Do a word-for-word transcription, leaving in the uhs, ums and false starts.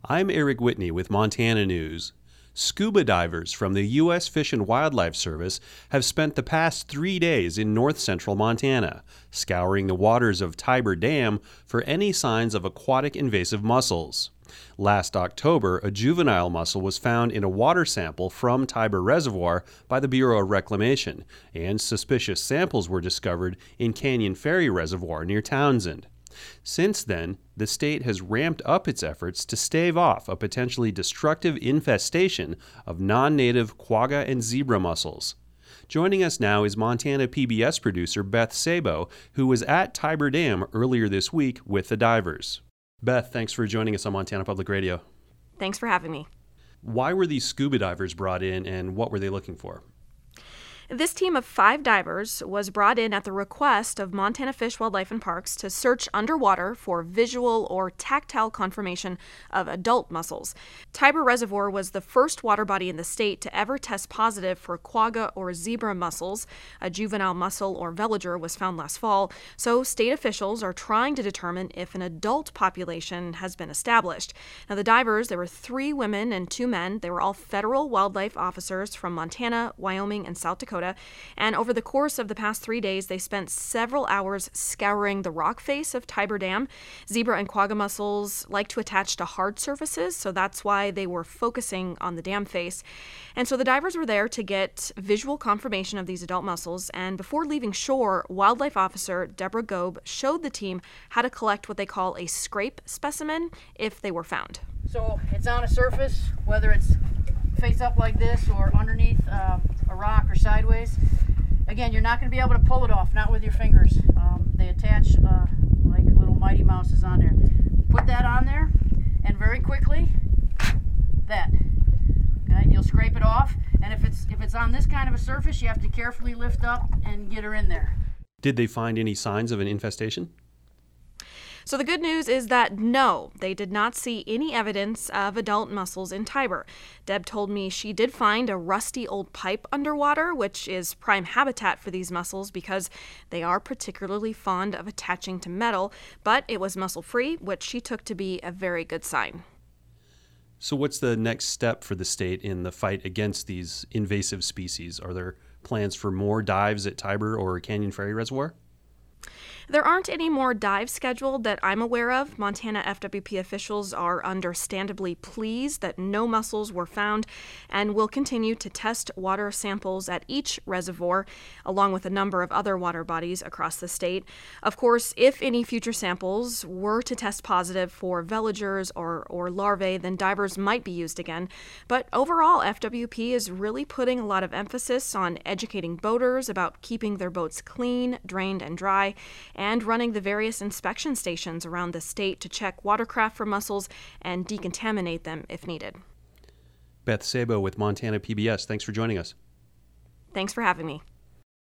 I'm Eric Whitney with Montana News. Scuba divers from the U S Fish and Wildlife Service have spent the past three days in north-central Montana, scouring the waters of Tiber Dam for any signs of aquatic invasive mussels. Last October, a juvenile mussel was found in a water sample from Tiber Reservoir by the Bureau of Reclamation, and suspicious samples were discovered in Canyon Ferry Reservoir near Townsend. Since then, the state has ramped up its efforts to stave off a potentially destructive infestation of non-native quagga and zebra mussels. Joining us now is Montana P B S producer Beth Sabo, who was at Tiber Dam earlier this week with the divers. Beth, thanks for joining us on Montana Public Radio. Thanks for having me. Why were these scuba divers brought in, and what were they looking for? This team of five divers was brought in at the request of Montana Fish, Wildlife, and Parks to search underwater for visual or tactile confirmation of adult mussels. Tiber Reservoir was the first water body in the state to ever test positive for quagga or zebra mussels. A juvenile mussel or veliger was found last fall, so state officials are trying to determine if an adult population has been established. Now, the divers, there were three women and two men. They were all federal wildlife officers from Montana, Wyoming, and South Dakota. And over the course of the past three days, they spent several hours scouring the rock face of Tiber Dam. Zebra and quagga mussels like to attach to hard surfaces, so that's why they were focusing on the dam face. And so the divers were there to get visual confirmation of these adult mussels, and before leaving shore, Wildlife Officer Deborah Gobe showed the team how to collect what they call a scrape specimen if they were found. So it's on a surface, whether it's face up like this or underneath uh, a rock or sideways. Again, you're not going to be able to pull it off, not with your fingers. Um, they attach uh, like little Mighty Mouses on there. Put that on there, and very quickly, that. Okay, you'll scrape it off, and if it's if it's on this kind of a surface, you have to carefully lift up and get her in there. Did they find any signs of an infestation? So the good news is that no, they did not see any evidence of adult mussels in Tiber. Deb told me she did find a rusty old pipe underwater, which is prime habitat for these mussels because they are particularly fond of attaching to metal, but it was mussel-free, which she took to be a very good sign. So what's the next step for the state in the fight against these invasive species? Are there plans for more dives at Tiber or Canyon Ferry Reservoir? There aren't any more dives scheduled that I'm aware of. Montana F W P officials are understandably pleased that no mussels were found and will continue to test water samples at each reservoir, along with a number of other water bodies across the state. Of course, if any future samples were to test positive for veligers or, or larvae, then divers might be used again. But overall, F W P is really putting a lot of emphasis on educating boaters about keeping their boats clean, drained, and dry, and running the various inspection stations around the state to check watercraft for mussels and decontaminate them if needed. Beth Sabo with Montana P B S, thanks for joining us. Thanks for having me.